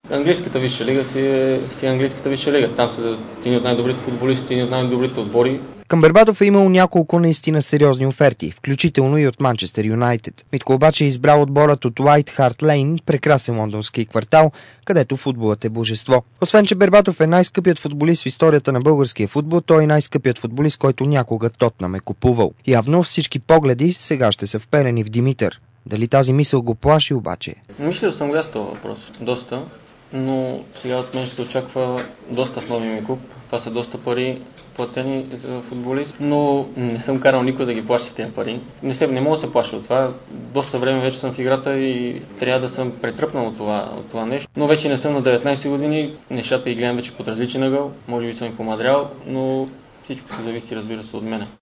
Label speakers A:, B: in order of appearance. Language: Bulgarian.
A: Английската висша лига си английската висша лига. Там са едни от най-добрите футболисти, едни от най-добрите отбори.
B: Към Бербатов е имало няколко наистина сериозни оферти, включително и от Манчестър Юнайтед. Митко обаче е избрал отборът от Уайт Харт Лейн, прекрасен лондонски квартал, където футболът е божество. Освен, че Бербатов е най-скъпият футболист в историята на българския футбол, той е най-скъпият футболист, който някога Тотнъм е купувал. Явно всички погледи сега ще са вперени в Димитър. Дали тази мисъл го плаши обаче?
A: Мисля, съм го този въпрос. Доста. Но сега от мен ще се очаква доста в новия ми клуб. Това са доста пари платени за футболист, но не съм карал никой да ги плаща тези пари. Не мога да се плаща от това. Доста време вече съм в играта и трябва да съм претръпнал от това нещо. Но вече не съм на 19 години, нещата ги гледам вече под различен ъгъл, може би съм и помадрял, но всичко се зависи, разбира се, от мене.